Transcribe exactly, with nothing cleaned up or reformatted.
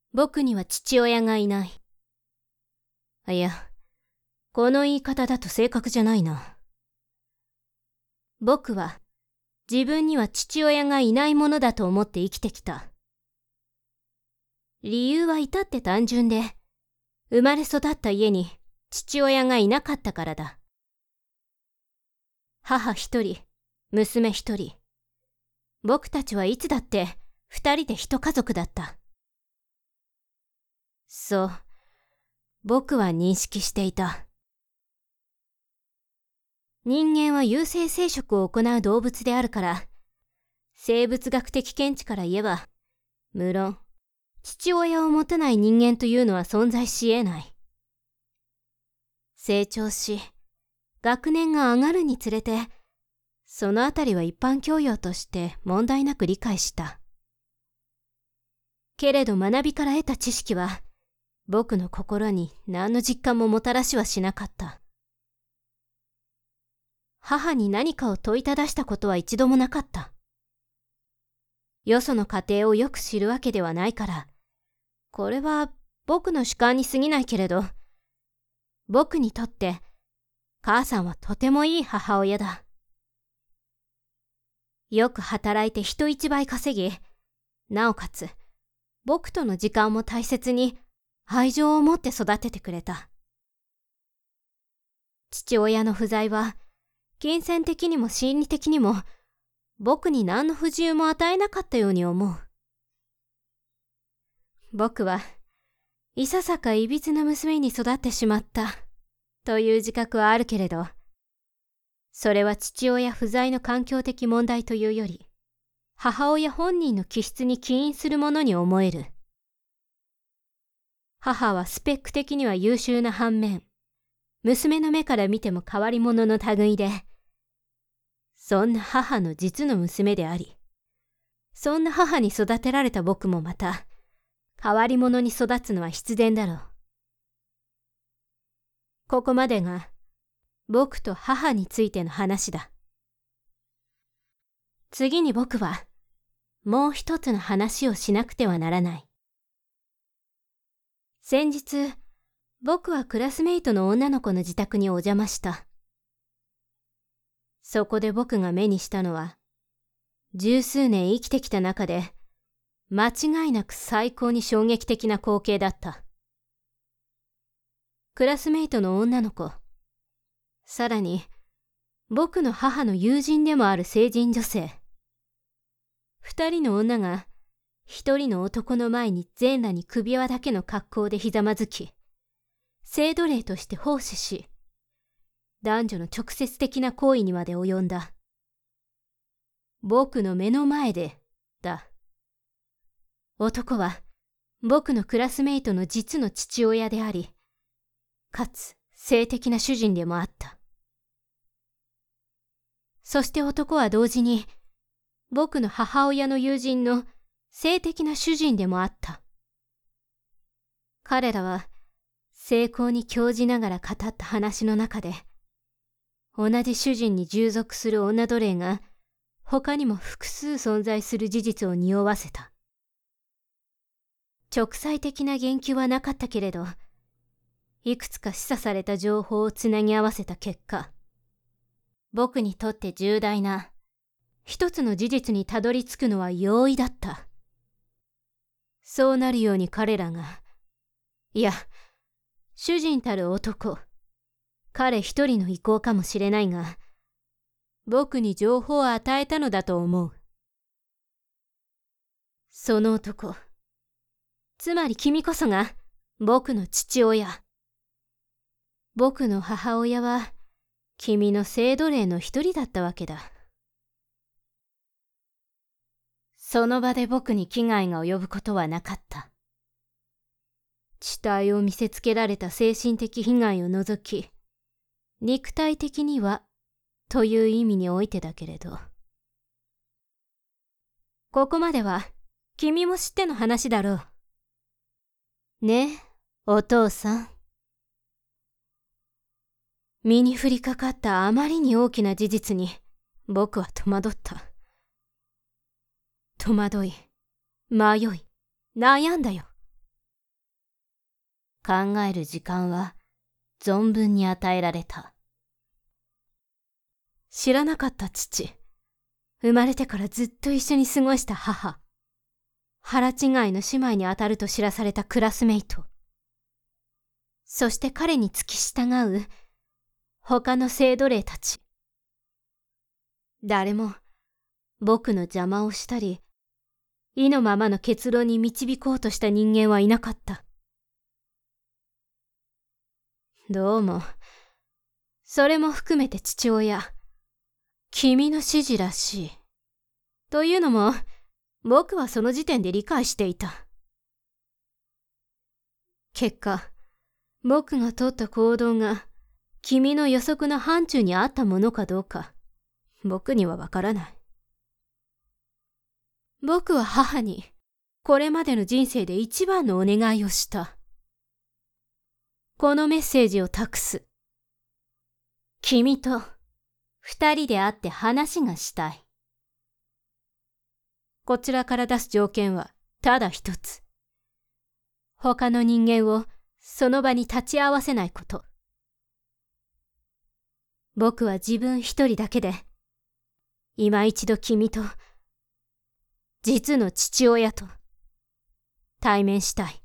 僕には父親がいない。いや、この言い方だと正確じゃないな。僕は自分には父親がいないものだと思って生きてきた。理由は至って単純で、生まれ育った家に父親がいなかったからだ。母一人、娘一人。僕たちはいつだって二人で一家族だった。そう、僕は認識していた。人間は有性生殖を行う動物であるから、生物学的見地から言えば、無論、父親を持たない人間というのは存在し得ない。成長し、学年が上がるにつれて、そのあたりは一般教養として問題なく理解した。けれど学びから得た知識は、僕の心に何の実感ももたらしはしなかった。母に何かを問いただしたことは一度もなかった。よその家庭をよく知るわけではないから、これは僕の主観に過ぎないけれど、僕にとって母さんはとてもいい母親だ。よく働いて人一倍稼ぎ、なおかつ僕との時間も大切に愛情を持って育ててくれた。父親の不在は金銭的にも心理的にも僕に何の不自由も与えなかったように思う。僕はいささかいびつな娘に育ってしまったという自覚はあるけれど、それは父親不在の環境的問題というより、母親本人の気質に起因するものに思える。母はスペック的には優秀な反面、娘の目から見ても変わり者の類で、そんな母の実の娘であり、そんな母に育てられた僕もまた、変わり者に育つのは必然だろう。ここまでが、僕と母についての話だ。次に僕は、もう一つの話をしなくてはならない。先日、僕はクラスメイトの女の子の自宅にお邪魔した。そこで僕が目にしたのは、十数年生きてきた中で、間違いなく最高に衝撃的な光景だった。クラスメイトの女の子、さらに僕の母の友人でもある成人女性。二人の女が一人の男の前に全裸に首輪だけの格好でひざまずき、性奴隷として奉仕し、男女の直接的な行為にまで及んだ。僕の目の前で、だ。男は僕のクラスメイトの実の父親であり、かつ性的な主人でもあった。そして男は同時に、僕の母親の友人の性的な主人でもあった。彼らは成功に興じながら語った話の中で、同じ主人に従属する女奴隷が他にも複数存在する事実を匂わせた。直裁的な言及はなかったけれど、いくつか示唆された情報をつなぎ合わせた結果、僕にとって重大な一つの事実にたどり着くのは容易だった。そうなるように彼らが、いや、主人たる男、彼一人の意向かもしれないが、僕に情報を与えたのだと思う。その男、つまり君こそが僕の父親。僕の母親は君の性奴隷の一人だったわけだ。その場で僕に危害が及ぶことはなかった。地体を見せつけられた精神的被害を除き、肉体的にはという意味においてだけれど。ここまでは君も知っての話だろう。ねえ、お父さん。身に降りかかったあまりに大きな事実に僕は戸惑った。戸惑い、迷い、悩んだよ。 考える時間は存分に与えられた。知らなかった父、生まれてからずっと一緒に過ごした母、腹違いの姉妹にあたると知らされたクラスメイト、そして彼に付き従う他の生徒霊たち。誰も僕の邪魔をしたり、意のままの結論に導こうとした人間はいなかった。どうも、それも含めて父親、君の指示らしい。というのも、僕はその時点で理解していた。結果、僕が取った行動が君の予測の範疇にあったものかどうか、僕にはわからない。僕は母に、これまでの人生で一番のお願いをした。このメッセージを託す。君と二人で会って話がしたい。こちらから出す条件はただ一つ。他の人間をその場に立ち会わせないこと。僕は自分一人だけで、今一度君と、実の父親と対面したい。